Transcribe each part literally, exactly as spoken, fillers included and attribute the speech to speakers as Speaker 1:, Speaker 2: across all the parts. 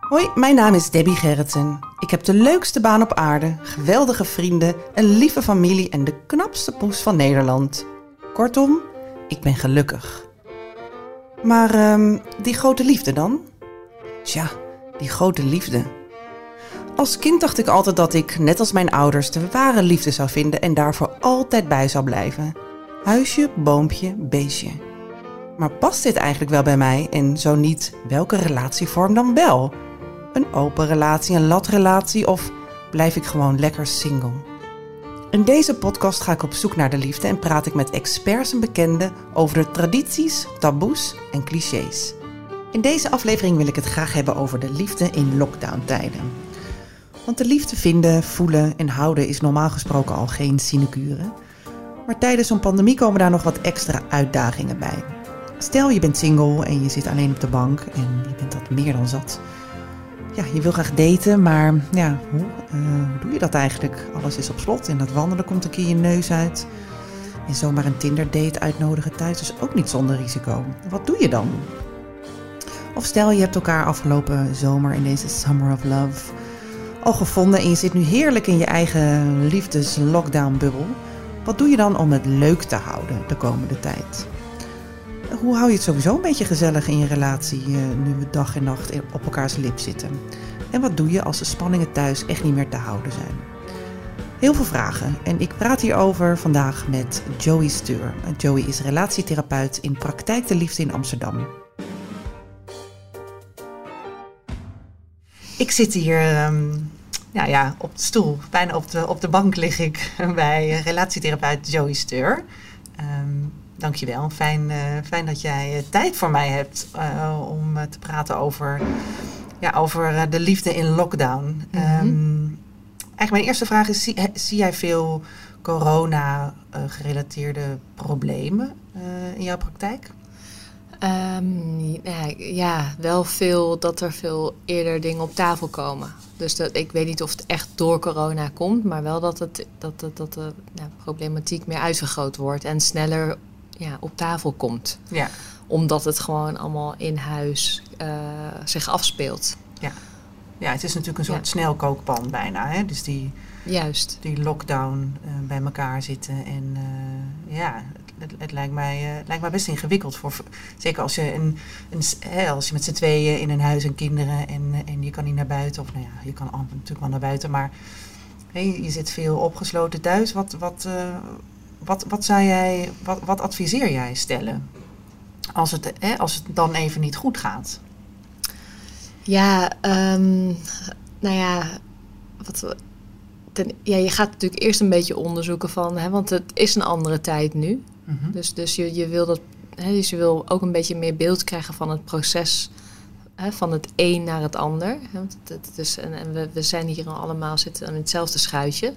Speaker 1: Hoi, mijn naam is Debbie Gerritsen. Ik heb de leukste baan op aarde, geweldige vrienden, een lieve familie en de knapste poes van Nederland. Kortom, ik ben gelukkig. Maar um, die grote liefde dan? Tja, die grote liefde. Als kind dacht ik altijd dat ik, net als mijn ouders, de ware liefde zou vinden en daarvoor altijd bij zou blijven. Huisje, boompje, beestje. Maar past dit eigenlijk wel bij mij en zo niet, welke relatievorm dan wel? Een open relatie, een latrelatie of blijf ik gewoon lekker single? In deze podcast ga ik op zoek naar de liefde en praat ik met experts en bekenden over de tradities, taboes en clichés. In deze aflevering wil ik het graag hebben over de liefde in lockdowntijden. Want de liefde vinden, voelen en houden is normaal gesproken al geen sinecure. Maar tijdens zo'n pandemie komen daar nog wat extra uitdagingen bij. Stel je bent single en je zit alleen op de bank en je bent dat meer dan zat. Ja, je wil graag daten, maar ja, hoe, uh, hoe doe je dat eigenlijk? Alles is op slot en dat wandelen komt een keer je neus uit. En zomaar een Tinder date uitnodigen thuis is ook niet zonder risico. Wat doe je dan? Of stel je hebt elkaar afgelopen zomer in deze Summer of Love al gevonden en je zit nu heerlijk in je eigen liefdes-lockdown-bubbel. Wat doe je dan om het leuk te houden de komende tijd? Hoe hou je het sowieso een beetje gezellig in je relatie, nu we dag en nacht op elkaars lip zitten? En wat doe je als de spanningen thuis echt niet meer te houden zijn? Heel veel vragen en ik praat hierover vandaag met Joey Steur. Joey is relatietherapeut in Praktijk de Liefde in Amsterdam. Ik zit hier um, ja, ja, op de stoel, bijna op de, op de bank lig ik bij relatietherapeut Joey Steur. Um, Dankjewel. Fijn, uh, fijn dat jij uh, tijd voor mij hebt uh, om uh, te praten over, ja, over uh, de liefde in lockdown. Mm-hmm. Um, eigenlijk mijn eerste vraag is, zie, he, zie jij veel corona-gerelateerde uh, problemen uh, in jouw praktijk?
Speaker 2: Um, ja, ja, wel veel dat er veel eerder dingen op tafel komen. Dus dat, ik weet niet of het echt door corona komt, maar wel dat, het, dat, dat, dat de nou, problematiek meer uitvergroot wordt en sneller ja, op tafel komt.
Speaker 1: Ja.
Speaker 2: Omdat het gewoon allemaal in huis uh, zich afspeelt.
Speaker 1: Ja. Ja, het is natuurlijk een soort
Speaker 2: ja.
Speaker 1: snelkookpan bijna. Hè? Dus die,
Speaker 2: Juist.
Speaker 1: die lockdown uh, bij elkaar zitten. En uh, ja, het, het, lijkt mij, uh, het lijkt mij best ingewikkeld. Voor, zeker als je, een, een, hè, als je met z'n tweeën in een huis en kinderen en, en je kan niet naar buiten. Of nou ja, je kan natuurlijk wel naar buiten. Maar hey, je zit veel opgesloten thuis. Wat, wat, uh, wat, wat, zou jij, wat, wat adviseer jij stellen? Als het, hè, als het dan even niet goed gaat.
Speaker 2: Ja, um, nou ja, wat, ten, ja, je gaat natuurlijk eerst een beetje onderzoeken van, hè, want het is een andere tijd nu. Mm-hmm. Dus, dus je, je wil dat, hè, dus je wil ook een beetje meer beeld krijgen van het proces, hè, van het een naar het ander. Hè, want het, het is, en en we, we zijn hier allemaal zitten aan hetzelfde schuitje.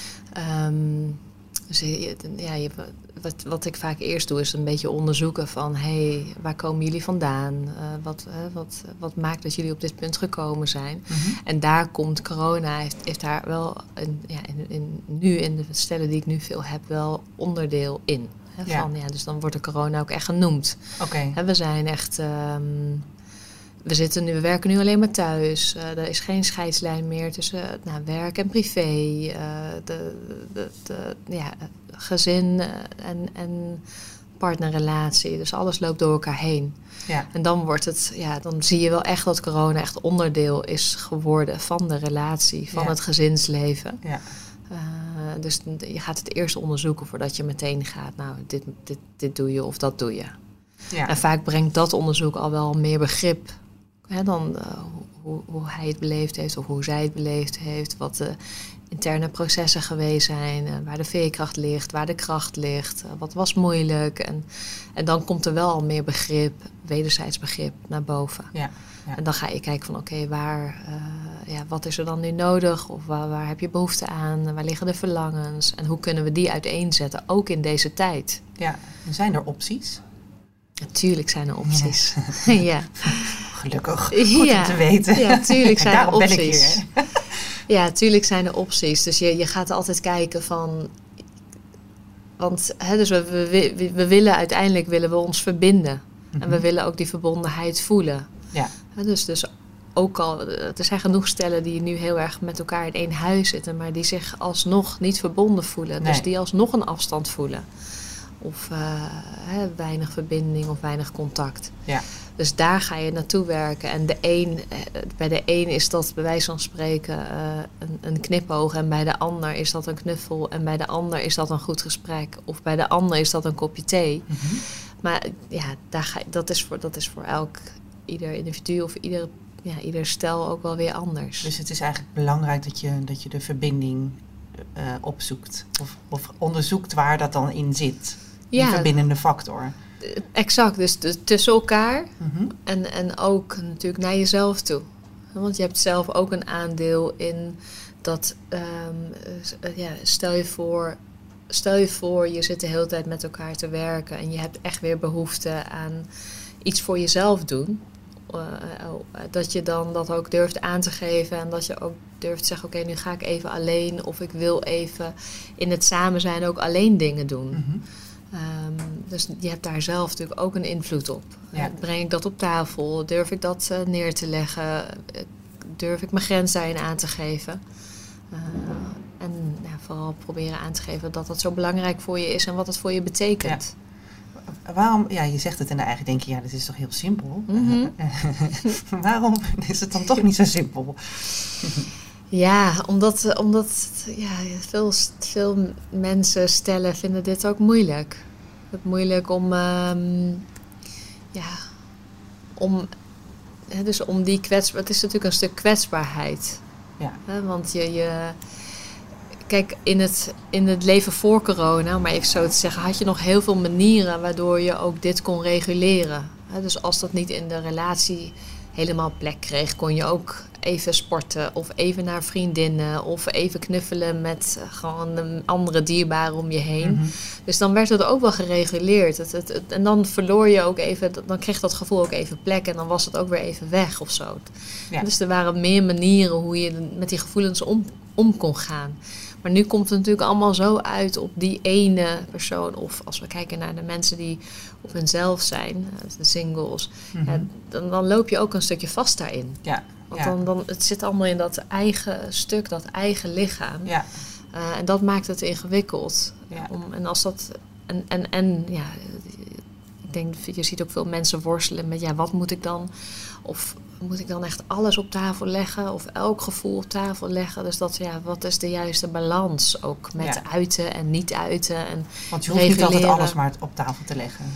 Speaker 2: Um, dus ja, je, wat, wat ik vaak eerst doe is een beetje onderzoeken van, hé, hey, waar komen jullie vandaan? Uh, wat, uh, wat, wat maakt dat jullie op dit punt gekomen zijn? Mm-hmm. En daar komt corona, heeft, heeft daar wel, een, ja, in, in, nu in de stellen die ik nu veel heb, wel onderdeel in. Hè,
Speaker 1: ja. Van,
Speaker 2: ja, dus dan wordt de corona ook echt genoemd.
Speaker 1: Okay.
Speaker 2: Hè, we zijn echt... Um, We, zitten nu, we werken nu alleen maar thuis. Uh, er is geen scheidslijn meer tussen nou, werk en privé. Uh, de, de, de, ja, gezin uh, en, en partnerrelatie. Dus alles loopt door elkaar heen.
Speaker 1: Ja. En
Speaker 2: dan wordt het, ja, dan zie je wel echt dat corona echt onderdeel is geworden van de relatie, van ja. het gezinsleven.
Speaker 1: Ja.
Speaker 2: Uh, dus je gaat het eerst onderzoeken voordat je meteen gaat. Nou, dit, dit, dit doe je of dat doe je. Ja. En vaak brengt dat onderzoek al wel meer begrip. Hè, dan uh, hoe, hoe hij het beleefd heeft of hoe zij het beleefd heeft. Wat de interne processen geweest zijn. Uh, waar de veerkracht ligt, waar de kracht ligt. Uh, wat was moeilijk. En, en dan komt er wel al meer begrip, wederzijds begrip naar boven.
Speaker 1: Ja, ja.
Speaker 2: En dan ga je kijken van oké, okay, waar, uh, ja, wat is er dan nu nodig? Of waar, waar heb je behoefte aan? Waar liggen de verlangens? En hoe kunnen we die uiteenzetten, ook in deze tijd?
Speaker 1: Ja, en zijn er opties?
Speaker 2: Natuurlijk zijn er opties. Ja. ja.
Speaker 1: Gelukkig. Goed ja. om te weten.
Speaker 2: Ja, tuurlijk zijn er opties.
Speaker 1: Ben ik hier,
Speaker 2: ja, tuurlijk zijn er opties. Dus je, je gaat altijd kijken van... Want hè, dus we, we, we willen uiteindelijk willen we ons verbinden. Mm-hmm. En we willen ook die verbondenheid voelen.
Speaker 1: Ja.
Speaker 2: Hè, dus, dus ook al, er zijn genoeg stellen die nu heel erg met elkaar in één huis zitten, maar die zich alsnog niet verbonden voelen. Nee. Dus die alsnog een afstand voelen. Of uh, hè, weinig verbinding of weinig contact.
Speaker 1: Ja.
Speaker 2: Dus daar ga je naartoe werken. En de een, bij de een is dat bij wijze van spreken uh, een, een knipoog. En bij de ander is dat een knuffel. En bij de ander is dat een goed gesprek. Of bij de ander is dat een kopje thee.
Speaker 1: Mm-hmm.
Speaker 2: Maar ja, daar ga, dat, is voor, dat is voor elk, ieder individu of ieder, ja, ieder stel ook wel weer anders.
Speaker 1: Dus het is eigenlijk belangrijk dat je, dat je de verbinding uh, opzoekt. Of, of onderzoekt waar dat dan in zit. Die
Speaker 2: ja,
Speaker 1: verbindende factor.
Speaker 2: Exact, dus de, tussen elkaar
Speaker 1: Mm-hmm.
Speaker 2: en, en ook natuurlijk naar jezelf toe. Want je hebt zelf ook een aandeel in dat, um, ja, stel je voor, stel je voor je zit de hele tijd met elkaar te werken en je hebt echt weer behoefte aan iets voor jezelf doen. Uh, dat je dan dat ook durft aan te geven en dat je ook durft te zeggen, oké, okay, nu ga ik even alleen of ik wil even in het samen zijn ook alleen dingen doen.
Speaker 1: Mm-hmm.
Speaker 2: Um, dus je hebt daar zelf natuurlijk ook een invloed op.
Speaker 1: Ja.
Speaker 2: Uh, breng ik dat op tafel? Durf ik dat uh, neer te leggen? Uh, durf ik mijn grens daarin aan te geven? Uh, en ja, vooral proberen aan te geven dat dat zo belangrijk voor je is en wat het voor je betekent.
Speaker 1: Ja. Waarom, ja, je zegt het en eigenlijk denk je, ja, dit is toch heel simpel.
Speaker 2: Mm-hmm.
Speaker 1: Waarom is het dan toch niet zo simpel?
Speaker 2: Ja, omdat, omdat ja, veel, veel mensen stellen vinden dit ook moeilijk. Het is moeilijk om, um, ja, om, hè, dus om die kwetsbaarheid. Het is natuurlijk een stuk kwetsbaarheid.
Speaker 1: Ja.
Speaker 2: Hè, want je, je, kijk, in het, in het leven voor corona, maar even zo te zeggen, had je nog heel veel manieren waardoor je ook dit kon reguleren. Hè, dus als dat niet in de relatie helemaal plek kreeg, kon je ook even sporten of even naar vriendinnen of even knuffelen met gewoon een andere dierbaren om je heen.
Speaker 1: Mm-hmm.
Speaker 2: Dus dan werd het ook wel gereguleerd. Het, het, het, en dan verloor je ook even, dan kreeg dat gevoel ook even plek en dan was het ook weer even weg of zo.
Speaker 1: Ja.
Speaker 2: Dus er waren meer manieren hoe je met die gevoelens om, om kon gaan. Maar nu komt het natuurlijk allemaal zo uit op die ene persoon. Of als we kijken naar de mensen die op hunzelf zijn, de singles.
Speaker 1: Mm-hmm.
Speaker 2: Ja, dan, dan loop je ook een stukje vast daarin.
Speaker 1: Ja.
Speaker 2: Want
Speaker 1: ja.
Speaker 2: dan, dan, het zit allemaal in dat eigen stuk, dat eigen lichaam.
Speaker 1: Ja.
Speaker 2: Uh, en dat maakt het ingewikkeld.
Speaker 1: Ja.
Speaker 2: Om, en als dat. En, en, en ja, ik denk, je ziet ook veel mensen worstelen met, ja, wat moet ik dan? Of moet ik dan echt alles op tafel leggen? Of elk gevoel op tafel leggen? Dus dat, ja, wat is de juiste balans ook met
Speaker 1: Ja.
Speaker 2: uiten en niet uiten? En
Speaker 1: Want je hoeft
Speaker 2: reguleren.
Speaker 1: niet altijd alles maar op tafel te leggen.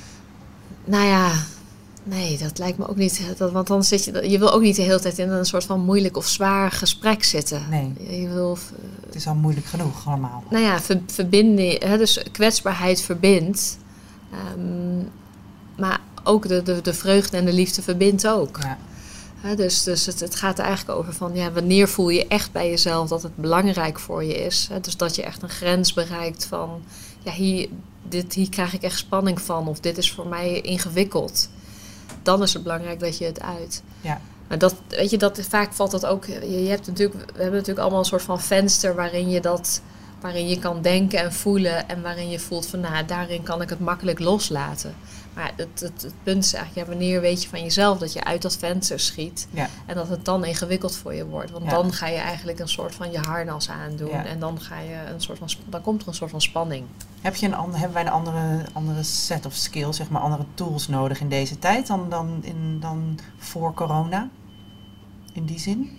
Speaker 2: Nou ja, nee, dat lijkt me ook niet. Dat, want dan zit je, je wil ook niet de hele tijd in een soort van moeilijk of zwaar gesprek zitten.
Speaker 1: Nee.
Speaker 2: Je wil,
Speaker 1: Het is al moeilijk genoeg allemaal.
Speaker 2: nou ja, ver, verbinding, hè, dus kwetsbaarheid verbindt. Um, maar ook de, de, de vreugde en de liefde verbindt ook.
Speaker 1: Ja.
Speaker 2: Hè, dus dus het, het gaat er eigenlijk over van, ja, wanneer voel je echt bij jezelf dat het belangrijk voor je is. Hè? Dus dat je echt een grens bereikt van, ja, hier, dit, hier krijg ik echt spanning van. Of dit is voor mij ingewikkeld. Dan is het belangrijk dat je het uit.
Speaker 1: Ja.
Speaker 2: Maar dat, weet je, dat, vaak valt dat ook. Je, je hebt natuurlijk, we hebben natuurlijk allemaal een soort van venster waarin je dat, waarin je kan denken en voelen. En waarin je voelt van, nou, daarin kan ik het makkelijk loslaten. Maar het, het, het punt is eigenlijk, ja, wanneer weet je van jezelf dat je uit dat venster schiet.
Speaker 1: Ja.
Speaker 2: En dat het dan ingewikkeld voor je wordt. Want
Speaker 1: Ja.
Speaker 2: dan ga je eigenlijk een soort van je harnas aandoen.
Speaker 1: Ja.
Speaker 2: En dan ga je een soort van, dan komt er een soort van spanning.
Speaker 1: Heb je een ander, hebben wij een andere, andere set of skills, zeg maar andere tools nodig in deze tijd dan, dan, in, dan voor corona? In die zin?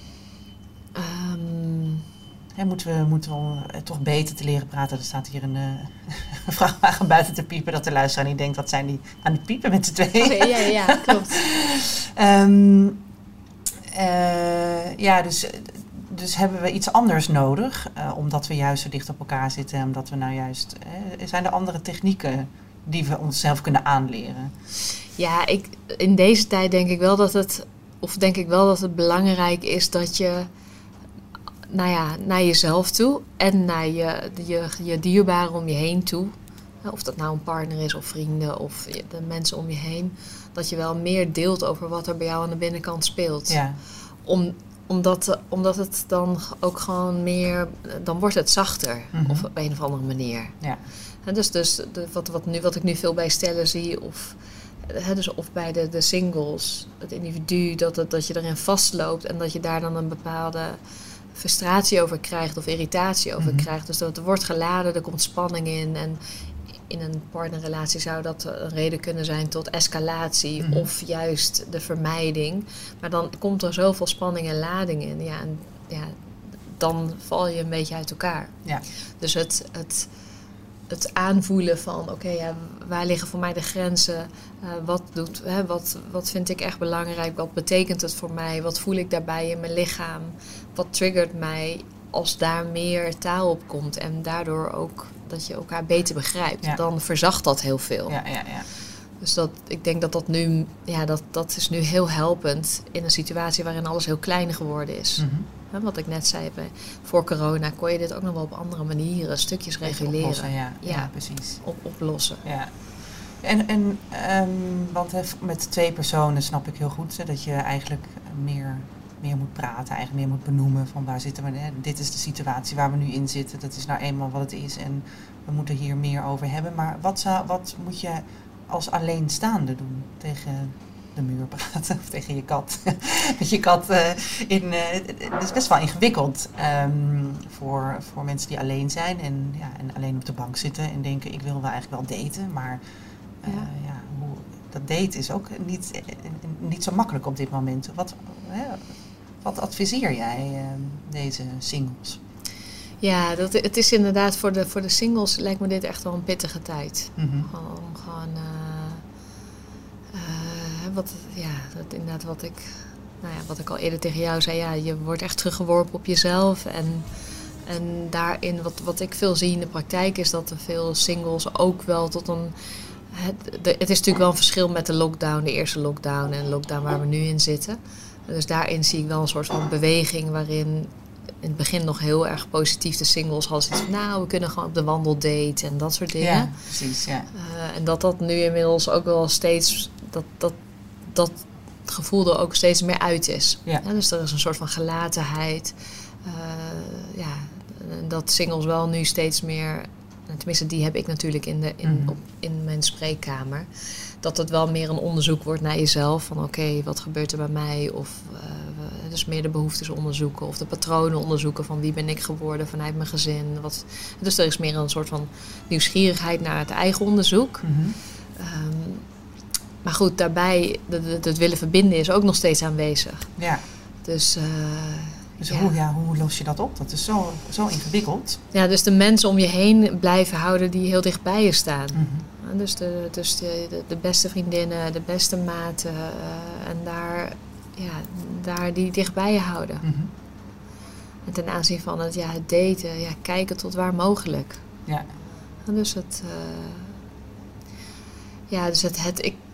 Speaker 2: Um,
Speaker 1: Hè, moeten we, moeten we uh, toch beter te leren praten? Er staat hier een, uh, een vrachtwagen buiten te piepen dat de luisteraar niet denkt dat zijn die aan het piepen met z'n tweeën.
Speaker 2: okay, ja, ja, klopt.
Speaker 1: um, uh, ja, dus, dus hebben we iets anders nodig, uh, omdat we juist zo dicht op elkaar zitten. Omdat we nou juist, uh, zijn er andere technieken die we onszelf kunnen aanleren?
Speaker 2: Ja, ik, in deze tijd denk ik wel dat het, of denk ik wel dat het belangrijk is dat je, nou ja, naar jezelf toe en naar je, je, je dierbaren om je heen toe, of dat nou een partner is of vrienden of de mensen om je heen, dat je wel meer deelt over wat er bij jou aan de binnenkant speelt.
Speaker 1: Ja.
Speaker 2: Om, omdat, omdat het dan ook gewoon meer, dan wordt het zachter,
Speaker 1: Mm-hmm.
Speaker 2: of op een of andere manier.
Speaker 1: Ja.
Speaker 2: En dus dus de, wat, wat, nu, wat ik nu veel bij stellen zie, of He, dus of bij de, de singles, het individu, dat, het, dat je erin vastloopt en dat je daar dan een bepaalde frustratie over krijgt of irritatie over mm-hmm. krijgt. Dus dat er wordt geladen, er komt spanning in. En in een partnerrelatie zou dat een reden kunnen zijn tot escalatie mm-hmm. of juist de vermijding. Maar dan komt er zoveel spanning en lading in. Ja, en ja, dan val je een beetje uit elkaar.
Speaker 1: Ja.
Speaker 2: Dus het, het, het aanvoelen van, oké, okay, ja, waar liggen voor mij de grenzen? Uh, wat, doet, hè, wat, wat vind ik echt belangrijk? Wat betekent het voor mij? Wat voel ik daarbij in mijn lichaam? Wat triggert mij als daar meer taal op komt? En daardoor ook dat je elkaar beter begrijpt. Ja. Dan verzacht dat heel veel.
Speaker 1: Ja, ja, ja.
Speaker 2: Dus dat, ik denk dat dat nu, ja, dat, dat is nu heel helpend in een situatie waarin alles heel klein geworden is.
Speaker 1: Mm-hmm.
Speaker 2: He, wat ik net zei, voor corona kon je dit ook nog wel op andere manieren, stukjes reguleren.
Speaker 1: Oplossen, ja.
Speaker 2: Ja,
Speaker 1: ja, precies.
Speaker 2: Op, oplossen.
Speaker 1: Ja. En, en um, want he, met twee personen snap ik heel goed hè, dat je eigenlijk meer, meer moet praten, eigenlijk meer moet benoemen van waar zitten we. Hè? Dit is de situatie waar we nu in zitten, dat is nou eenmaal wat het is en we moeten hier meer over hebben. Maar wat, zou, wat moet je als alleenstaande doen tegen de muur praten of tegen je kat? Met je kat uh, in, uh, het is best wel ingewikkeld um, voor, voor mensen die alleen zijn en, ja, en alleen op de bank zitten en denken ik wil wel eigenlijk wel daten, maar uh, ja. Ja, hoe, dat daten is ook niet, niet zo makkelijk op dit moment. Wat, uh, wat adviseer jij uh, deze singles?
Speaker 2: Ja, dat, het is inderdaad voor de, voor de singles lijkt me dit echt wel een pittige tijd.
Speaker 1: Mm-hmm.
Speaker 2: Gewoon, om gewoon uh, uh, wat, ja, dat inderdaad wat ik, nou ja, wat ik al eerder tegen jou zei. Ja, je wordt echt teruggeworpen op jezelf. En, en daarin, wat, wat ik veel zie in de praktijk, is dat er veel singles ook wel tot een... Het, de, het is natuurlijk wel een verschil met de lockdown, de eerste lockdown en de lockdown waar we nu in zitten. Dus daarin zie ik wel een soort van beweging waarin in het begin nog heel erg positief de singles hadden. Van, nou, we kunnen gewoon op de wandeldate en dat soort dingen.
Speaker 1: Ja, precies, ja.
Speaker 2: Uh, en dat dat nu inmiddels ook wel steeds, dat, dat, dat gevoel er ook steeds meer uit is.
Speaker 1: Ja.
Speaker 2: Ja, dus er is een soort van gelatenheid. Uh, ja, dat singles wel nu steeds meer, tenminste die heb ik natuurlijk in, de, in, mm-hmm. op, in mijn spreekkamer. Dat het wel meer een onderzoek wordt naar jezelf. Van oké, okay, wat gebeurt er bij mij? Of uh, dus meer de behoeftes onderzoeken. Of de patronen onderzoeken van wie ben ik geworden vanuit mijn gezin. Wat, dus er is meer een soort van nieuwsgierigheid naar het eigen onderzoek.
Speaker 1: Mm-hmm.
Speaker 2: Um, maar goed, daarbij, het willen verbinden is ook nog steeds aanwezig.
Speaker 1: Ja.
Speaker 2: Dus... Uh,
Speaker 1: Dus
Speaker 2: ja.
Speaker 1: Hoe, ja, hoe los je dat op? Dat is zo, zo ingewikkeld.
Speaker 2: Ja, dus de mensen om je heen blijven houden die heel dicht bij je staan.
Speaker 1: Mm-hmm.
Speaker 2: Dus, de, dus de, de, de beste vriendinnen, de beste maten. Uh, en daar, ja, daar die dicht bij je houden.
Speaker 1: Mm-hmm.
Speaker 2: En ten aanzien van het, ja, het daten, ja, kijken tot waar mogelijk.
Speaker 1: Ja.
Speaker 2: En dus het... Uh, ja, dus het... het ik,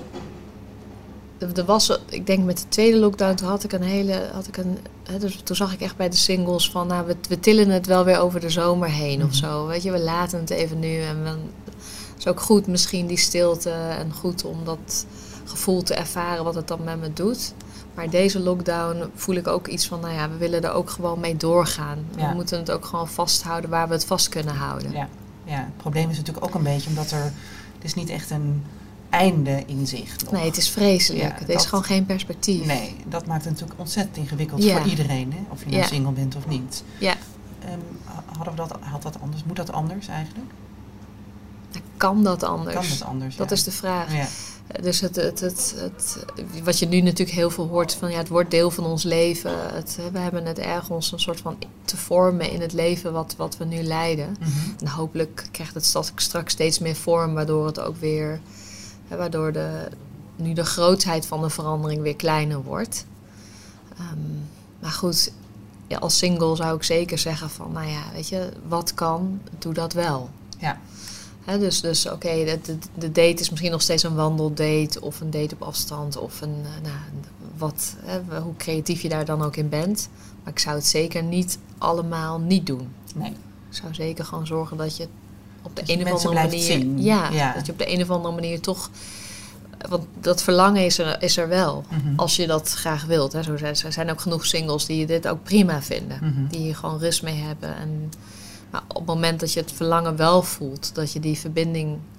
Speaker 2: Er was, ik denk met de tweede lockdown, toen had ik een hele, had ik een, hè, dus toen zag ik echt bij de singles van, nou, we, we tillen het wel weer over de zomer heen mm-hmm. of zo. Weet je, we laten het even nu en we, het is ook goed misschien die stilte en goed om dat gevoel te ervaren wat het dan met me doet. Maar deze lockdown voel ik ook iets van, nou ja, we willen er ook gewoon mee doorgaan. Ja. We moeten het ook gewoon vasthouden waar we het vast kunnen houden.
Speaker 1: Ja, ja. Het probleem is natuurlijk ook een beetje omdat er, het is niet echt een einde in zicht. Nog.
Speaker 2: Nee, het is vreselijk.
Speaker 1: Ja,
Speaker 2: er
Speaker 1: dat,
Speaker 2: is gewoon geen perspectief.
Speaker 1: Nee, dat maakt het natuurlijk ontzettend ingewikkeld
Speaker 2: ja.
Speaker 1: voor iedereen. Hè? Of je nou
Speaker 2: ja.
Speaker 1: single bent of niet.
Speaker 2: Ja.
Speaker 1: Um, hadden we dat, had dat anders? Moet dat anders eigenlijk?
Speaker 2: Kan dat anders?
Speaker 1: Kan dat anders,
Speaker 2: Dat
Speaker 1: ja.
Speaker 2: is de vraag.
Speaker 1: Ja.
Speaker 2: Dus het, het, het, het, wat je nu natuurlijk heel veel hoort van, ja, het wordt deel van ons leven. Het, we hebben het ergens een soort van te vormen in het leven wat, wat we nu leiden.
Speaker 1: Mm-hmm.
Speaker 2: En hopelijk krijgt het straks steeds meer vorm, waardoor het ook weer, waardoor de, nu de grootheid van de verandering weer kleiner wordt. Um, maar goed, ja, als single zou ik zeker zeggen van, nou ja, weet je, wat kan, doe dat wel.
Speaker 1: Ja.
Speaker 2: He, dus dus oké, okay, de, de, de date is misschien nog steeds een wandeldate of een date op afstand of een, nou, wat, he, hoe creatief je daar dan ook in bent. Maar ik zou het zeker niet allemaal niet doen.
Speaker 1: Nee.
Speaker 2: Ik zou zeker gewoon zorgen dat je op de
Speaker 1: dat
Speaker 2: een of andere manier,
Speaker 1: zien.
Speaker 2: Ja,
Speaker 1: ja,
Speaker 2: dat je op de een of andere manier toch, want dat verlangen is er, is er wel,
Speaker 1: mm-hmm.
Speaker 2: als je dat graag wilt. Hè. Zo zijn, er zijn ook genoeg singles die dit ook prima vinden,
Speaker 1: mm-hmm.
Speaker 2: die hier gewoon rust mee hebben en... Maar op het moment dat je het verlangen wel voelt, dat je die verbinding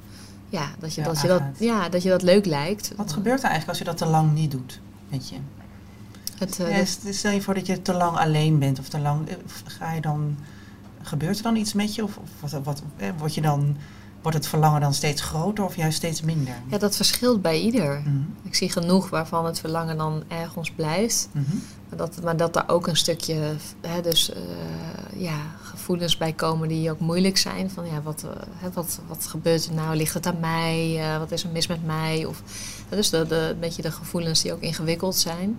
Speaker 2: ja, dat je,
Speaker 1: Ja,
Speaker 2: dat, je dat,
Speaker 1: aangaat.
Speaker 2: ja, dat je dat leuk lijkt.
Speaker 1: Wat gebeurt er eigenlijk als je dat te lang niet doet met je?
Speaker 2: Het, uh,
Speaker 1: Ja,
Speaker 2: dat-
Speaker 1: st- stel je voor dat je te lang alleen bent of te lang, eh, of ga je dan, gebeurt er dan iets met je? Of, of wat, wat, eh, word je dan, wordt het verlangen dan steeds groter of juist steeds minder?
Speaker 2: ja, dat verschilt bij ieder.
Speaker 1: Mhm,
Speaker 2: Ik zie genoeg waarvan het verlangen dan ergens blijft.
Speaker 1: mhm.
Speaker 2: Maar dat, maar dat er ook een stukje hè, dus, uh, ja, gevoelens bij komen die ook moeilijk zijn. Van ja, wat, uh, hè, wat, wat gebeurt er nou? Ligt het aan mij? Uh, wat is er mis met mij? Of, dus de, de, een beetje de gevoelens die ook ingewikkeld zijn.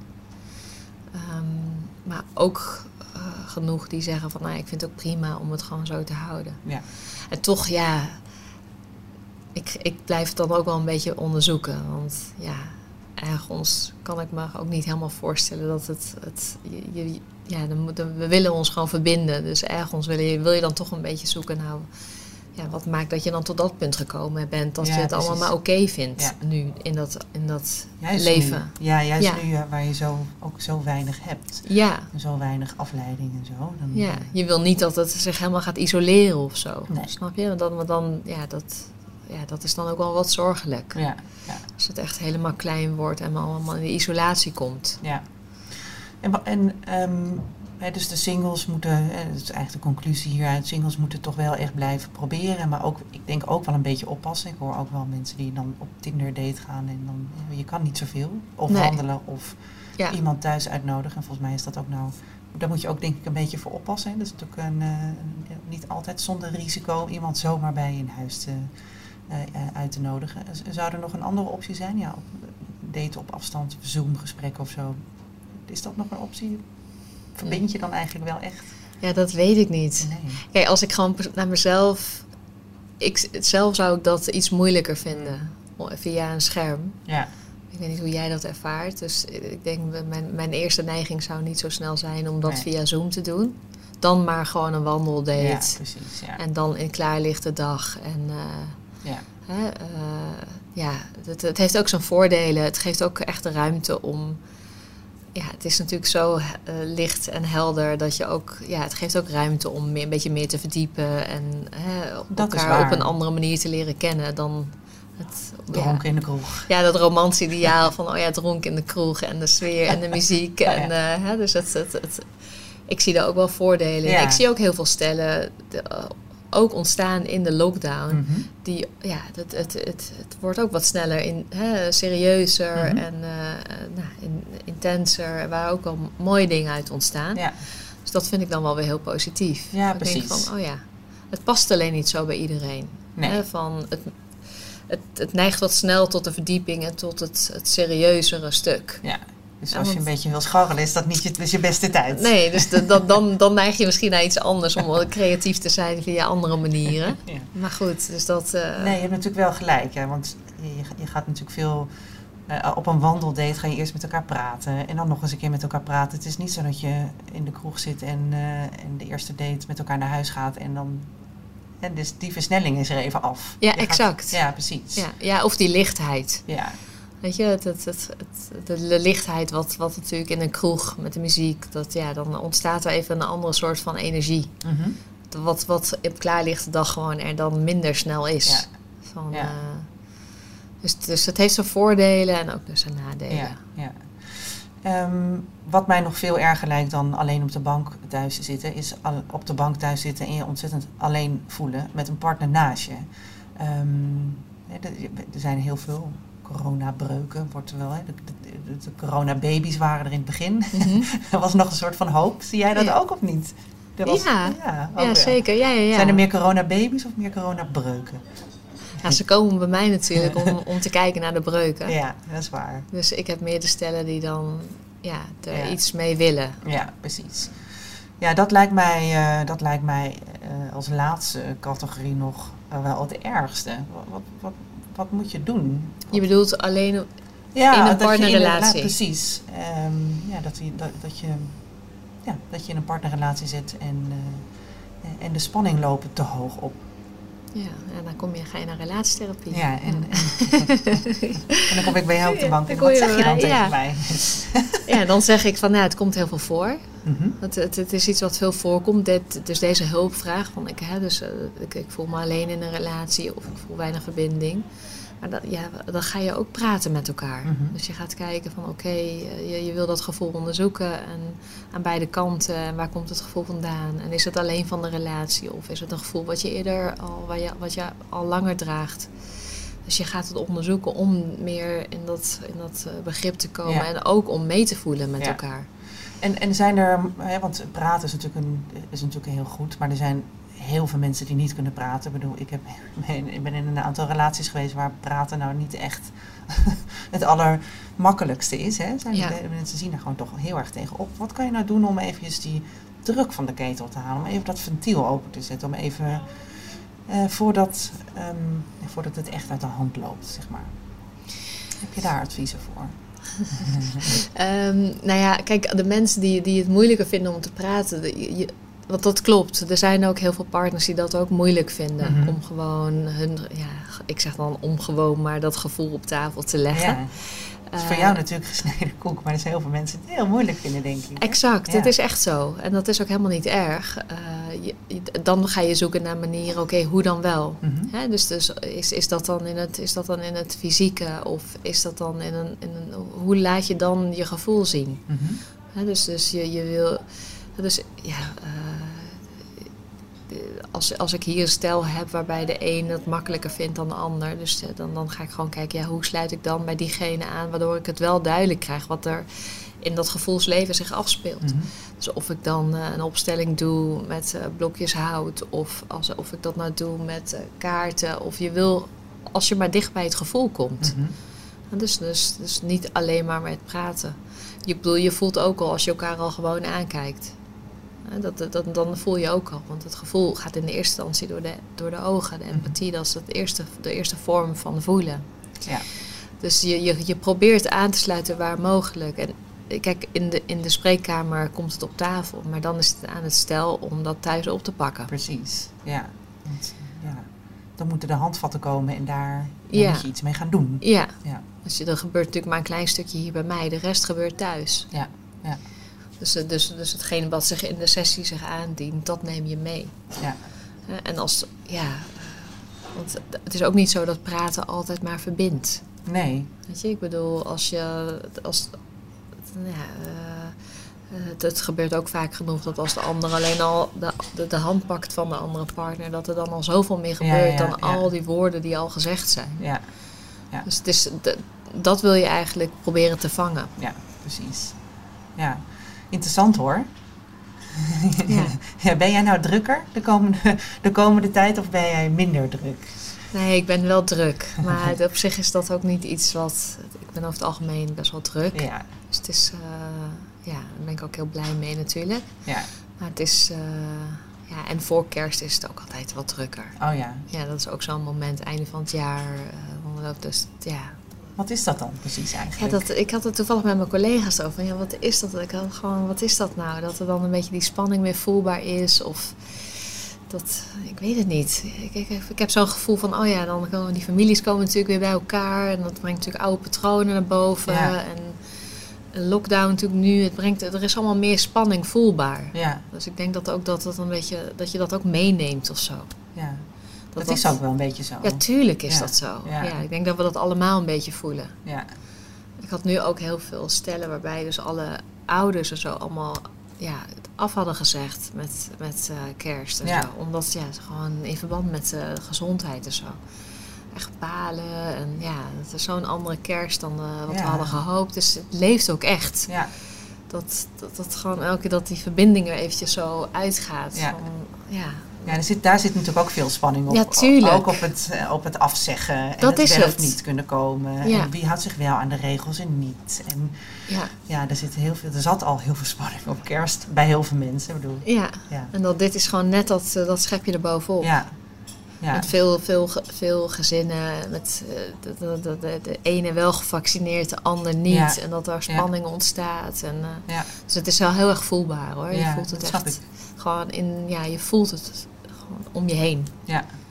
Speaker 2: Um, maar ook uh, genoeg die zeggen van nou, ik vind het ook prima om het gewoon zo te houden.
Speaker 1: Ja.
Speaker 2: En toch ja, ik, ik blijf het dan ook wel een beetje onderzoeken. Want ja, ergens kan ik me ook niet helemaal voorstellen dat het... het je, je, ja, dan moet, we willen ons gewoon verbinden. Dus ergens wil je, wil je dan toch een beetje zoeken. Nou, ja, wat maakt dat je dan tot dat punt gekomen bent? Dat
Speaker 1: Ja,
Speaker 2: je het
Speaker 1: precies.
Speaker 2: allemaal maar oké okay vindt
Speaker 1: Ja.
Speaker 2: nu in dat, in dat
Speaker 1: Juist
Speaker 2: leven.
Speaker 1: Nu, ja, juist
Speaker 2: Ja.
Speaker 1: nu uh, waar je zo, ook zo weinig hebt.
Speaker 2: Ja,
Speaker 1: En zo weinig afleiding en zo. Dan,
Speaker 2: ja,
Speaker 1: uh,
Speaker 2: je wil niet dat het zich helemaal gaat isoleren of zo.
Speaker 1: Nee.
Speaker 2: Snap je? Want dan, want dan, ja, dat, ja, dat is dan ook wel wat zorgelijk.
Speaker 1: ja, ja,
Speaker 2: Als het echt helemaal klein wordt en allemaal in de isolatie komt.
Speaker 1: ja. En, wa- en um, hè, dus de singles moeten, hè, dat is eigenlijk de conclusie hieruit, singles moeten toch wel echt blijven proberen. Maar ook, ik denk ook wel een beetje oppassen. Ik hoor ook wel mensen die dan op Tinder date gaan en dan, ja, je kan niet zoveel. Of
Speaker 2: Nee.
Speaker 1: wandelen of
Speaker 2: Ja,
Speaker 1: iemand thuis uitnodigen. En volgens mij is dat ook nou, daar moet je ook denk ik een beetje voor oppassen. Hè. Dat is natuurlijk een, uh, ja, niet altijd zonder risico iemand zomaar bij je in huis te, uh, uh, uit te nodigen. Z- Zou er nog een andere optie zijn? Ja, op, daten op afstand, Zoom-gesprek of zo. Is dat nog een optie? Verbind je dan eigenlijk wel echt?
Speaker 2: ja, dat weet ik niet.
Speaker 1: Nee.
Speaker 2: Kijk, als ik gewoon pers- naar mezelf... Ik, zelf zou ik dat iets moeilijker vinden. Via een scherm.
Speaker 1: Ja,
Speaker 2: Ik weet niet hoe jij dat ervaart. Dus ik denk, mijn, mijn eerste neiging zou niet zo snel zijn om dat
Speaker 1: Nee.
Speaker 2: via Zoom te doen. Dan maar gewoon een wandeldate.
Speaker 1: ja precies. Ja.
Speaker 2: En dan in klaarlichte dag. En uh,
Speaker 1: Ja.
Speaker 2: hè, uh, ja, het, het heeft ook zijn voordelen. Het geeft ook echt de ruimte om... Ja, het is natuurlijk zo uh, licht en helder dat je ook... Ja, het geeft ook ruimte om meer, een beetje meer te verdiepen. En hè,
Speaker 1: Dat is
Speaker 2: elkaar
Speaker 1: waar.
Speaker 2: op een andere manier te leren kennen dan... Het,
Speaker 1: Dronken in de kroeg.
Speaker 2: ja, dat romantische ideaal van, oh ja, dronken in de kroeg en de sfeer en de muziek.
Speaker 1: Ja,
Speaker 2: En,
Speaker 1: ja.
Speaker 2: uh, hè, dus het, het, het, ik zie daar ook wel voordelen in.
Speaker 1: Ja.
Speaker 2: Ik zie ook heel veel stellen, de, uh, ook ontstaan in de lockdown.
Speaker 1: Mhm.
Speaker 2: Die, ja, het, het, het, het wordt ook wat sneller, in, hè, serieuzer
Speaker 1: Mhm.
Speaker 2: en uh, nou, in, intenser. Waar ook wel mooie dingen uit ontstaan.
Speaker 1: Ja.
Speaker 2: Dus dat vind ik dan wel weer heel positief.
Speaker 1: Ja,
Speaker 2: ik
Speaker 1: precies.
Speaker 2: denk van, oh ja, het past alleen niet zo bij iedereen.
Speaker 1: Nee.
Speaker 2: Hè, van het, Het, het neigt wat snel tot de verdieping en tot het, het serieuzere stuk.
Speaker 1: Ja. Dus
Speaker 2: Ja,
Speaker 1: als je
Speaker 2: want-
Speaker 1: een beetje wil scharrelen, is dat niet je, dus je beste tijd.
Speaker 2: Nee, dus de, dan, dan, dan neig je misschien naar iets anders om wel creatief te zijn via andere manieren.
Speaker 1: Ja.
Speaker 2: Maar goed, dus dat... uh,
Speaker 1: Nee, je hebt natuurlijk wel gelijk. Hè, want je, je gaat natuurlijk veel... Uh, op een wandeldate ga je eerst met elkaar praten. En dan nog eens een keer met elkaar praten. Het is niet zo dat je in de kroeg zit en, uh, en de eerste date met elkaar naar huis gaat. En dan... En dus die versnelling is er even af.
Speaker 2: Ja,
Speaker 1: Je gaat-
Speaker 2: exact.
Speaker 1: ja, precies.
Speaker 2: ja, ja, of die lichtheid.
Speaker 1: Ja.
Speaker 2: Weet je, het, het, het, het, de, de lichtheid wat, wat natuurlijk in een kroeg met de muziek... Dat, ja, dan ontstaat er even een andere soort van energie.
Speaker 1: Mhm.
Speaker 2: Wat, wat op klaarlichte dag gewoon er dan minder snel is.
Speaker 1: Ja.
Speaker 2: Van,
Speaker 1: Ja.
Speaker 2: uh, dus, dus het heeft zijn voordelen en ook dus zijn nadelen.
Speaker 1: Ja, ja. Um, wat mij nog veel erger lijkt dan alleen op de bank thuis zitten, is al, op de bank thuis zitten en je ontzettend alleen voelen met een partner naast je. Um, er zijn heel veel coronabreuken, wordt er wel. Hè? De, de, de, de coronababy's waren er in het begin.
Speaker 2: Mm-hmm.
Speaker 1: Er was nog een soort van hoop. Zie jij dat
Speaker 2: Ja.
Speaker 1: ook of niet? Er was,
Speaker 2: Ja.
Speaker 1: ja, ook
Speaker 2: Ja,
Speaker 1: wel.
Speaker 2: zeker. Ja, ja, ja.
Speaker 1: Zijn er meer coronababy's of meer coronabreuken?
Speaker 2: Ja, ze komen bij mij natuurlijk om, om te kijken naar de breuken.
Speaker 1: Ja, dat is waar.
Speaker 2: Dus ik heb meer de stellen die dan ja, er
Speaker 1: Ja.
Speaker 2: iets mee willen.
Speaker 1: Ja, precies. Ja, dat lijkt mij, uh, dat lijkt mij uh, als laatste categorie nog uh, wel het ergste. Wat, wat, wat, wat moet je doen? Wat,
Speaker 2: Je bedoelt alleen
Speaker 1: ja,
Speaker 2: in een
Speaker 1: dat je
Speaker 2: partnerrelatie.
Speaker 1: In precies. Um, ja, dat, je, dat, dat, je, ja, dat je in een partnerrelatie zit en, uh, en de spanning lopen te hoog op.
Speaker 2: Ja, en dan kom je, ga je naar relatietherapie.
Speaker 1: Ja, en, en, en dan kom ik bij jou op de bank en
Speaker 2: Dan kom
Speaker 1: wat
Speaker 2: je
Speaker 1: zeg je dan
Speaker 2: bij-
Speaker 1: tegen
Speaker 2: ja.
Speaker 1: mij?
Speaker 2: Ja, dan zeg ik van, nou, het komt heel veel voor. Mm-hmm. Het, het, het is iets wat veel voorkomt. Dit, dus deze hulpvraag. Van ik, hè, dus, uh, ik, ik voel me alleen in een relatie of ik voel weinig verbinding. Maar dat, ja, dan ga je ook praten met elkaar. Mm-hmm. Dus je gaat kijken van oké, okay, je, je wil dat gevoel onderzoeken. En aan beide kanten. En waar komt het gevoel vandaan? En is het alleen van de relatie? Of is het een gevoel wat je eerder al, wat je, wat je al langer draagt? Dus je gaat het onderzoeken om meer in dat, in dat begrip te komen. Ja. En ook om mee te voelen met ja. elkaar.
Speaker 1: En, en zijn er, hè, want praten is natuurlijk, een, is natuurlijk heel goed, maar er zijn heel veel mensen die niet kunnen praten. Ik bedoel, ik, heb, ik ben in een aantal relaties geweest waar praten nou niet echt het allermakkelijkste is. Hè. Zijn ja. de, mensen zien er gewoon toch heel erg tegenop. Wat kan je nou doen om eventjes die druk van de ketel te halen? Om even dat ventiel open te zetten, om even... Uh, voordat, um, voordat het echt uit de hand loopt, zeg maar. Heb je daar adviezen voor?
Speaker 2: um, nou ja, kijk, de mensen die, die het moeilijker vinden om te praten... De, je, want dat klopt. Er zijn ook heel veel partners die dat ook moeilijk vinden. Mm-hmm. Om gewoon hun... Ja, ik zeg dan om gewoon maar dat gevoel op tafel te leggen.
Speaker 1: Ja. Het is voor jou natuurlijk gesneden koek, maar er zijn heel veel mensen die het heel moeilijk vinden, denk ik.
Speaker 2: Exact, ja. Het is echt zo. En dat is ook helemaal niet erg. Uh, je, je, dan ga je zoeken naar manieren, oké, okay, hoe dan wel? Mm-hmm. Hè, dus dus is, is, dat dan in het, is dat dan in het fysieke? Of is dat dan in een... In een hoe laat je dan je gevoel zien? Mm-hmm. Hè, dus, dus je, je wil... Dus ja... Uh, Als, als ik hier een stel heb waarbij de een het makkelijker vindt dan de ander. Dus dan, dan ga ik gewoon kijken, ja, hoe sluit ik dan bij diegene aan... waardoor ik het wel duidelijk krijg wat er in dat gevoelsleven zich afspeelt. Mm-hmm. Dus of ik dan uh, een opstelling doe met uh, blokjes hout... of als, of ik dat nou doe met uh, kaarten. Of je wil, als je maar dicht bij het gevoel komt. Mm-hmm. Dus, dus, dus niet alleen maar met praten. Je, bedoel, je voelt ook al als je elkaar al gewoon aankijkt... Dat, dat, dan voel je ook al. Want het gevoel gaat in de eerste instantie door de, door de ogen. De empathie, dat is het eerste, de eerste vorm van voelen. Ja. Dus je, je, je probeert aan te sluiten waar mogelijk. En kijk, in de, in de spreekkamer komt het op tafel. Maar dan is het aan het stel om dat thuis op te pakken.
Speaker 1: Precies, ja. Want, ja. Dan moeten de handvatten komen en daar ja. moet je iets mee gaan doen.
Speaker 2: Ja, ja. Dus er gebeurt natuurlijk maar een klein stukje hier bij mij. De rest gebeurt thuis.
Speaker 1: Ja, ja.
Speaker 2: Dus, dus, dus hetgene wat zich in de sessie zich aandient, dat neem je mee. Ja. En als, ja, want het is ook niet zo dat praten altijd maar verbindt.
Speaker 1: Nee.
Speaker 2: Weet je, ik bedoel, als je, als, ja, uh, het, het gebeurt ook vaak genoeg dat als de ander alleen al de, de, de hand pakt van de andere partner, dat er dan al zoveel meer gebeurt ja, ja, dan ja. al die woorden die al gezegd zijn. Ja. Ja. Dus het is, de, dat wil je eigenlijk proberen te vangen.
Speaker 1: Ja, precies. Ja. Interessant hoor. Ja. Ja, ben jij nou drukker de komende, de komende tijd of ben jij minder druk?
Speaker 2: Nee, ik ben wel druk. Maar op zich is dat ook niet iets wat... Ik ben over het algemeen best wel druk. Ja. Dus het is... Uh, ja, daar ben ik ook heel blij mee natuurlijk. Ja. Maar het is... Uh, ja, en voor kerst is het ook altijd wat drukker.
Speaker 1: Oh ja.
Speaker 2: Ja, dat is ook zo'n moment, einde van het jaar. Uh, dus ja...
Speaker 1: Wat is dat dan precies eigenlijk?
Speaker 2: Ja, dat, ik had het toevallig met mijn collega's over. Ja, wat is dat? Ik had gewoon, wat is dat nou? Dat er dan een beetje die spanning weer voelbaar is. Of dat, ik weet het niet. Ik, ik, ik heb zo'n gevoel van, oh ja, dan komen die families komen natuurlijk weer bij elkaar. En dat brengt natuurlijk oude patronen naar boven. Ja. En een lockdown natuurlijk nu, het brengt, er is allemaal meer spanning voelbaar. Ja. Dus ik denk dat ook dat, dat, een beetje, dat je dat ook meeneemt of zo.
Speaker 1: Ja. Dat, dat is ook wel een beetje zo.
Speaker 2: Ja, tuurlijk is ja. dat zo. Ja. Ja, ik denk dat we dat allemaal een beetje voelen. Ja. Ik had nu ook heel veel stellen waarbij dus alle ouders en zo allemaal ja, het af hadden gezegd met, met uh, kerst en ja. zo. Omdat ja, gewoon in verband met uh, gezondheid en zo. Echt balen en ja, het is zo'n andere kerst dan uh, wat ja. we hadden gehoopt. Dus het leeft ook echt. Ja. Dat, dat, dat gewoon elke keer dat die verbinding er eventjes zo uitgaat. Ja. Van, ja.
Speaker 1: Ja, er zit, daar zit natuurlijk ook veel spanning op.
Speaker 2: Ja, tuurlijk.
Speaker 1: Ook op het, op het afzeggen en
Speaker 2: dat
Speaker 1: het
Speaker 2: is
Speaker 1: wel
Speaker 2: het.
Speaker 1: of niet kunnen komen. Ja. En wie houdt zich wel aan de regels en niet. En ja, ja er, zit heel veel, er zat al heel veel spanning op kerst bij heel veel mensen. Ik bedoel,
Speaker 2: ja. ja, en dat, dit is gewoon net dat, dat schepje erbovenop. Ja. Ja. Met veel, veel, veel gezinnen, met de, de, de, de, de ene wel gevaccineerd, de ander niet. Ja. En dat daar spanning ja. ontstaat. En, uh, ja. Dus het is wel heel erg voelbaar hoor. Je
Speaker 1: Ja,
Speaker 2: voelt het
Speaker 1: dat
Speaker 2: echt
Speaker 1: ik.
Speaker 2: gewoon in, ja, je voelt het gewoon om je heen.
Speaker 1: Ja.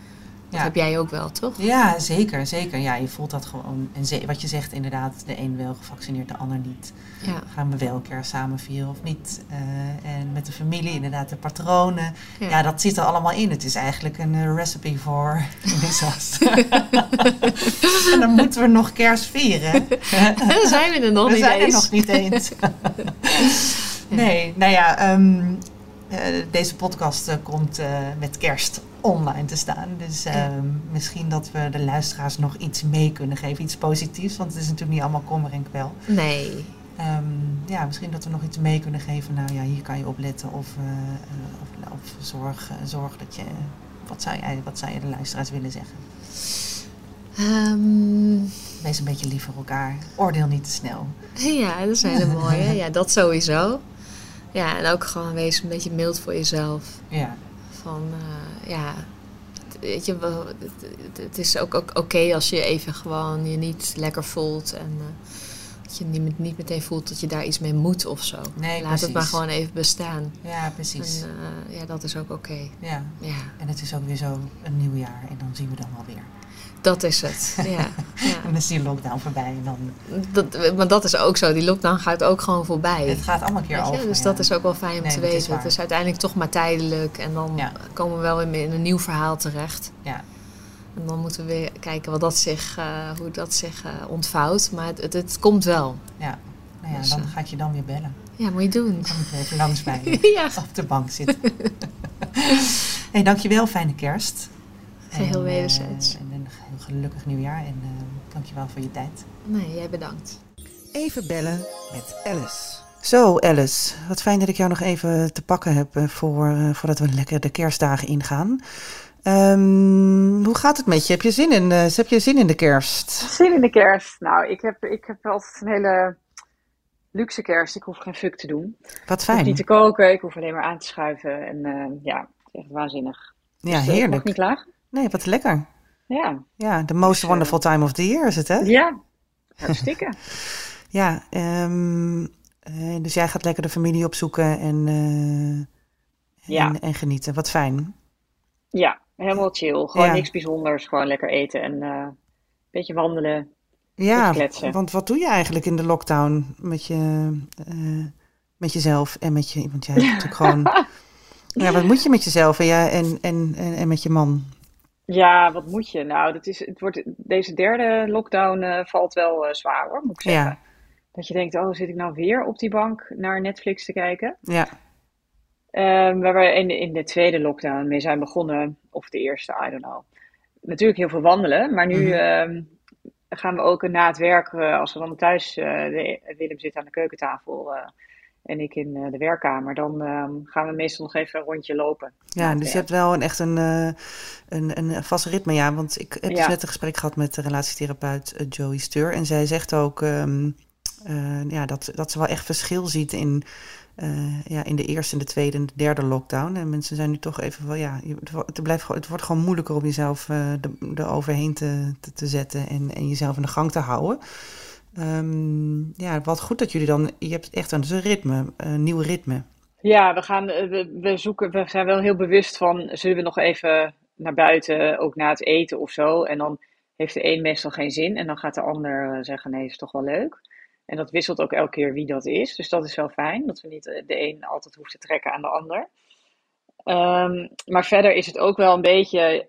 Speaker 2: Dat
Speaker 1: ja.
Speaker 2: heb jij ook wel, toch?
Speaker 1: Ja, zeker, zeker. Ja, je voelt dat gewoon. En ze- wat je zegt inderdaad, de een wel gevaccineerd, de ander niet.
Speaker 2: Ja.
Speaker 1: Gaan we wel een keer samen vieren of niet? Uh, en met de familie, inderdaad, de patronen. Ja. ja, dat zit er allemaal in. Het is eigenlijk een uh, recipe voor disaster. En dan moeten we nog kerst vieren.
Speaker 2: Dan zijn we er nog
Speaker 1: we
Speaker 2: niet
Speaker 1: zijn
Speaker 2: eens.
Speaker 1: er nog niet eens. Nee, nou ja, um, uh, deze podcast uh, komt uh, met kerst online te staan. Dus uh, ja. misschien dat we de luisteraars nog iets mee kunnen geven. Iets positiefs, want het is natuurlijk niet allemaal kommer en kwel.
Speaker 2: Nee.
Speaker 1: Um, ja, misschien dat we nog iets mee kunnen geven. Nou ja, hier kan je op letten. Of, uh, uh, of, of zorg, uh, zorg dat je... Wat zou, je, wat zou je de luisteraars willen zeggen?
Speaker 2: Um,
Speaker 1: Wees een beetje lief voor elkaar. Oordeel niet te snel.
Speaker 2: Ja, dat zijn er mooie. Ja, dat sowieso. Ja, en ook gewoon wees een beetje mild voor jezelf.
Speaker 1: Ja.
Speaker 2: Van, uh, ja... Weet je, het is ook, ook oké okay als je even gewoon je niet lekker voelt. En uh, dat je niet, niet meteen voelt dat je daar iets mee moet of zo.
Speaker 1: Nee,
Speaker 2: Laat
Speaker 1: precies.
Speaker 2: het maar gewoon even bestaan.
Speaker 1: Ja, precies.
Speaker 2: En uh, ja, dat is ook oké. Okay.
Speaker 1: Ja.
Speaker 2: Ja.
Speaker 1: En het is ook weer zo een nieuw jaar. En dan zien we dan wel weer.
Speaker 2: Dat is het, ja. ja.
Speaker 1: En dan is die lockdown voorbij. En dan...
Speaker 2: dat, maar dat is ook zo. Die lockdown gaat ook gewoon voorbij.
Speaker 1: Het gaat allemaal een keer over.
Speaker 2: Dus
Speaker 1: ja.
Speaker 2: dat is ook wel fijn om
Speaker 1: nee,
Speaker 2: te
Speaker 1: weten.
Speaker 2: Het is uiteindelijk toch maar tijdelijk. En dan ja. komen we wel in een nieuw verhaal terecht.
Speaker 1: Ja.
Speaker 2: En dan moeten we weer kijken wat dat zich, uh, hoe dat zich uh, ontvouwt. Maar het, het, het komt wel.
Speaker 1: Ja, nou ja,
Speaker 2: dus,
Speaker 1: dan
Speaker 2: uh,
Speaker 1: ga ik je dan weer bellen.
Speaker 2: Ja, moet je doen.
Speaker 1: Dan kom ik even langs bij je.
Speaker 2: Ja.
Speaker 1: Op de bank zitten. Hey, dankjewel. Fijne kerst.
Speaker 2: Geheel wederzijds.
Speaker 1: En, uh, en een heel gelukkig nieuwjaar. En uh, dankjewel voor je tijd.
Speaker 2: Nee, jij bedankt.
Speaker 1: Even bellen met Alice. Zo Alice, wat fijn dat ik jou nog even te pakken heb voor, uh, voordat we lekker de kerstdagen ingaan. Um, hoe gaat het met je? Heb je zin in, uh, heb je zin in de kerst?
Speaker 3: Zin in de kerst? Nou, ik heb, ik heb altijd een hele luxe kerst. Ik hoef geen fuck te doen.
Speaker 1: Wat fijn.
Speaker 3: Ik hoef niet te koken, ik hoef alleen maar aan te schuiven. En uh, ja, het is echt waanzinnig.
Speaker 1: Ja,
Speaker 3: dus,
Speaker 1: heerlijk.
Speaker 3: Uh, mag niet klagen?
Speaker 1: Nee, wat lekker.
Speaker 3: Ja.
Speaker 1: Ja, the most dus, wonderful uh, time of the year is het, hè?
Speaker 3: Ja, hartstikke.
Speaker 1: Ja, um, uh, dus jij gaat lekker de familie opzoeken en, uh,
Speaker 3: ja.
Speaker 1: en, en genieten. Wat fijn.
Speaker 3: Ja, helemaal chill. Gewoon
Speaker 1: ja.
Speaker 3: niks bijzonders. Gewoon lekker eten en uh, een beetje wandelen.
Speaker 1: Ja,
Speaker 3: kletsen.
Speaker 1: Want wat doe je eigenlijk in de lockdown met, je, uh, met jezelf en met je... Want jij hebt natuurlijk gewoon... Ja, wat moet je met jezelf en, ja, en, en, en, en met je man?
Speaker 3: Ja, wat moet je? Nou, dat is, het wordt, deze derde lockdown uh, valt wel uh, zwaar hoor, moet ik zeggen.
Speaker 1: Ja.
Speaker 3: Dat je denkt, oh, zit ik nou weer op die bank naar Netflix te kijken?
Speaker 1: Ja.
Speaker 3: Um, waar we in de, in de tweede lockdown mee zijn begonnen, of de eerste, I don't know. Natuurlijk heel veel wandelen, maar nu mm-hmm. um, gaan we ook na het werk, uh, als we dan thuis, uh, de, Willem zit aan de keukentafel uh, en ik in uh, de werkkamer, dan um, gaan we meestal nog even een rondje lopen.
Speaker 1: Ja, dus je hebt wel een, echt een, uh, een, een vast ritme, ja. Want ik heb ja. dus net een gesprek gehad met de relatietherapeut uh, Joey Steur. En zij zegt ook um, uh, ja, dat, dat ze wel echt verschil ziet in... Uh, ja, in de eerste en de tweede en de derde lockdown. En mensen zijn nu toch even van, ja, het, blijft, het wordt gewoon moeilijker om jezelf uh, er overheen te, te, te zetten en, en jezelf in de gang te houden. Um, ja, wat goed dat jullie dan, je hebt echt een ritme, een nieuw ritme.
Speaker 3: Ja, we gaan, we, we zoeken, we zijn wel heel bewust van, zullen we nog even naar buiten, ook na het eten of zo. En dan heeft de een meestal geen zin en dan gaat de ander zeggen, nee, is toch wel leuk. En dat wisselt ook elke keer wie dat is. Dus dat is wel fijn. Dat we niet de een altijd hoeft te trekken aan de ander. Um, maar verder is het ook wel een beetje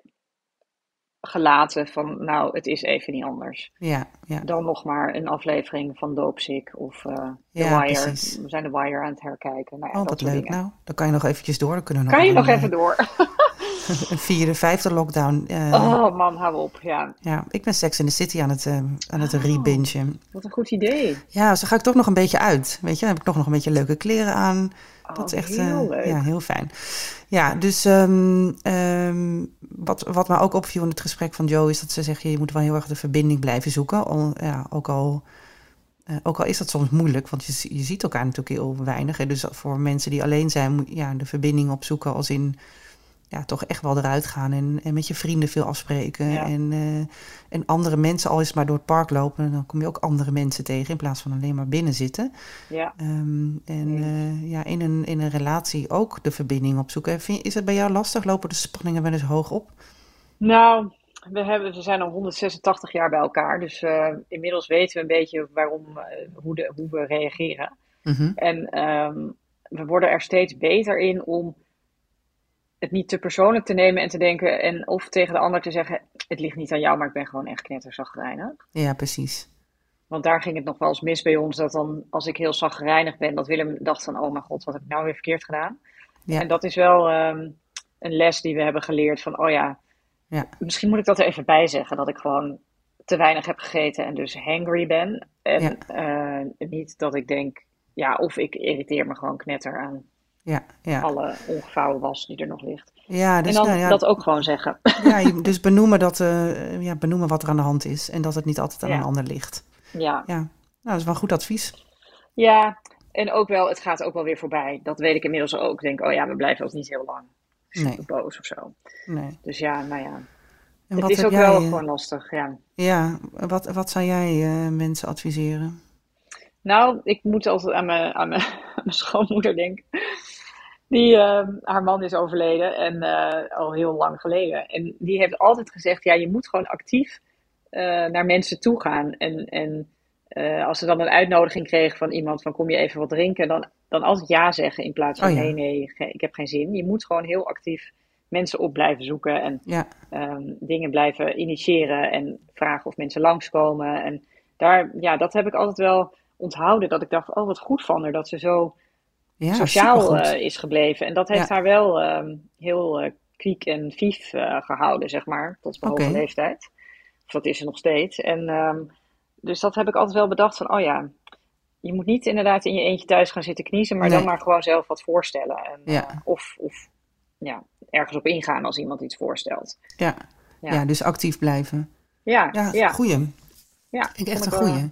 Speaker 3: gelaten van... Nou, het is even niet anders.
Speaker 1: Ja, ja.
Speaker 3: Dan nog maar een aflevering van Dopesick of uh, The
Speaker 1: ja,
Speaker 3: Wire.
Speaker 1: Precies.
Speaker 3: We zijn The Wire aan het herkijken. Nou ja,
Speaker 1: oh,
Speaker 3: dat
Speaker 1: wat leuk.
Speaker 3: dingen.
Speaker 1: Nou, dan kan je nog eventjes door. Dan kunnen we
Speaker 3: kan
Speaker 1: nog
Speaker 3: je nog
Speaker 1: een,
Speaker 3: even door.
Speaker 1: Een vierde, vijfde lockdown. Uh,
Speaker 3: oh man, hou op. Ja.
Speaker 1: ja, ik ben Sex in the City aan het, uh, aan het oh, rebingen.
Speaker 3: Wat een goed idee.
Speaker 1: Ja, dus dan ga ik toch nog een beetje uit. Weet je, dan heb ik nog, nog een beetje leuke kleren aan.
Speaker 3: Oh,
Speaker 1: dat is echt
Speaker 3: heel
Speaker 1: uh,
Speaker 3: leuk.
Speaker 1: Ja, heel fijn. Ja, dus um, um, wat, wat me ook opviel in het gesprek van Joe is dat ze zegt, je moet wel heel erg de verbinding blijven zoeken. Al, ja, ook, al, uh, ook al is dat soms moeilijk, want je, je ziet elkaar natuurlijk heel weinig. Hè. Dus voor mensen die alleen zijn, moet ja, de verbinding opzoeken als in... Ja, toch echt wel eruit gaan en, en met je vrienden veel afspreken. Ja. En, uh, en andere mensen, al is maar door het park lopen... dan kom je ook andere mensen tegen in plaats van alleen maar binnen zitten.
Speaker 3: Ja.
Speaker 1: Um, en uh, ja, in, een, in een relatie ook de verbinding opzoeken. Vind, is het bij jou lastig? Lopen de spanningen wel eens hoog op?
Speaker 3: Nou, we, hebben, we zijn al honderdzesentachtig jaar bij elkaar. Dus uh, inmiddels weten we een beetje waarom, uh, hoe, de, hoe we reageren.
Speaker 1: Mm-hmm.
Speaker 3: En um, we worden er steeds beter in om het niet te persoonlijk te nemen en te denken. En of tegen de ander te zeggen, het ligt niet aan jou, maar ik ben gewoon echt knetterzagrijnig.
Speaker 1: Ja, precies.
Speaker 3: Want daar ging het nog wel eens mis bij ons. Dat dan, als ik heel zagrijnig ben, dat Willem dacht van, oh mijn god, wat heb ik nou weer verkeerd gedaan?
Speaker 1: Ja.
Speaker 3: En dat is wel um, een les die we hebben geleerd van, oh ja,
Speaker 1: ja,
Speaker 3: misschien moet ik dat er even bij zeggen. Dat ik gewoon te weinig heb gegeten en dus hangry ben. En ja. uh, niet dat ik denk, ja, of ik irriteer me gewoon knetter aan
Speaker 1: ja, ja.
Speaker 3: alle ongevouwen was die er nog ligt.
Speaker 1: Ja, dus,
Speaker 3: en dan
Speaker 1: nou, ja,
Speaker 3: dat ook gewoon zeggen.
Speaker 1: Ja, dus benoemen, dat, uh, ja, benoemen wat er aan de hand is en dat het niet altijd aan ja. een ander ligt.
Speaker 3: Ja.
Speaker 1: ja, nou, dat is wel goed advies.
Speaker 3: Ja, en ook wel, het gaat ook wel weer voorbij. Dat weet ik inmiddels ook. Ik denk, oh ja, we blijven ook niet heel lang super nee. boos of zo.
Speaker 1: Nee.
Speaker 3: Dus ja, nou ja.
Speaker 1: En
Speaker 3: het is ook
Speaker 1: jij,
Speaker 3: wel gewoon lastig, ja.
Speaker 1: Ja, wat, wat zou jij uh, mensen adviseren?
Speaker 3: Nou, ik moet altijd aan mijn, aan mijn, aan mijn schoonmoeder denken. Die, uh, haar man is overleden en uh, al heel lang geleden. En die heeft altijd gezegd, ja, je moet gewoon actief uh, naar mensen toe gaan. En, en uh, als ze dan een uitnodiging kregen van iemand van kom je even wat drinken, dan, dan altijd ja zeggen in plaats van oh, ja. nee, nee, ik heb geen zin. Je moet gewoon heel actief mensen op blijven zoeken en
Speaker 1: ja.
Speaker 3: um, dingen blijven initiëren en vragen of mensen langskomen. En daar, ja, dat heb ik altijd wel onthouden, dat ik dacht, oh wat goed van haar, dat ze zo ja, sociaal uh, is gebleven. En dat heeft ja. haar wel um, heel uh, kwiek en vief uh, gehouden, zeg maar, tot mijn okay. hoge leeftijd. Of dat is ze nog steeds. En um, dus dat heb ik altijd wel bedacht van, oh ja, je moet niet inderdaad in je eentje thuis gaan zitten kniezen, maar nee. dan maar gewoon zelf wat voorstellen. En,
Speaker 1: ja.
Speaker 3: uh, of, of ja, ergens op ingaan als iemand iets voorstelt.
Speaker 1: Ja, ja. ja dus actief blijven.
Speaker 3: Ja,
Speaker 1: ja,
Speaker 3: ja.
Speaker 1: goeie.
Speaker 3: Ja,
Speaker 1: ik echt een goeie.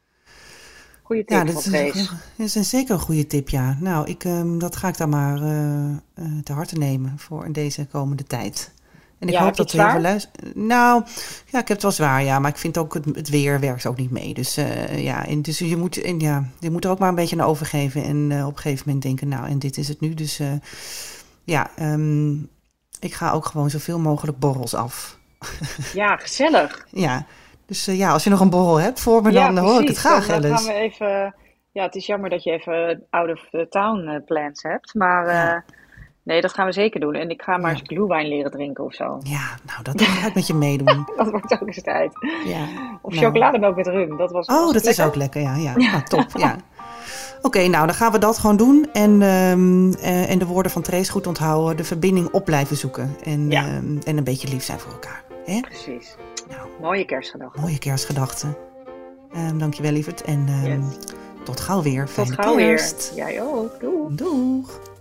Speaker 3: Goeie tip,
Speaker 1: ja, dat is, een, dat is een zeker een goede tip, ja. Nou, ik, um, dat ga ik dan maar uh, uh, te harte nemen voor in deze komende tijd. En ik
Speaker 3: ja,
Speaker 1: hoop dat we heel veel luisteren. Nou, ja, ik heb het wel zwaar, ja, maar ik vind ook het, het weer werkt ook niet mee. Dus uh, ja, en dus je moet, en, ja, je moet er ook maar een beetje aan overgeven en uh, op een gegeven moment denken, nou, en dit is het nu. Dus uh, ja, um, ik ga ook gewoon zoveel mogelijk borrels af.
Speaker 3: Ja, gezellig.
Speaker 1: Ja. Dus uh, ja, als je nog een borrel hebt voor me,
Speaker 3: ja,
Speaker 1: dan
Speaker 3: precies.
Speaker 1: hoor ik het graag,
Speaker 3: dan,
Speaker 1: Alice.
Speaker 3: Dan gaan we even... Ja, het is jammer dat je even out of the town uh, plans hebt. Maar ja. uh, nee, dat gaan we zeker doen. En ik ga maar ja. eens glühwein leren drinken of zo.
Speaker 1: Ja, nou, dat ga ik met je meedoen.
Speaker 3: Dat wordt ook eens tijd.
Speaker 1: Ja,
Speaker 3: of
Speaker 1: nou.
Speaker 3: chocolademelk met rum. Dat was,
Speaker 1: oh,
Speaker 3: was
Speaker 1: dat
Speaker 3: lekker.
Speaker 1: is ook lekker, ja. ja. Nou, top, ja. Oké, okay, nou, dan gaan we dat gewoon doen. En, um, uh, en de woorden van Trace goed onthouden. De verbinding op blijven zoeken. En, ja. um, en een beetje lief zijn voor elkaar. Hè?
Speaker 3: Precies.
Speaker 1: Nou,
Speaker 3: mooie kerstgedachten.
Speaker 1: Mooie kerstgedachten. Um, dankjewel, lieverd. En um, yes. tot gauw weer. Fijne
Speaker 3: tot gauw
Speaker 1: kerst.
Speaker 3: weer. Jij ook. Doeg.
Speaker 1: Doeg.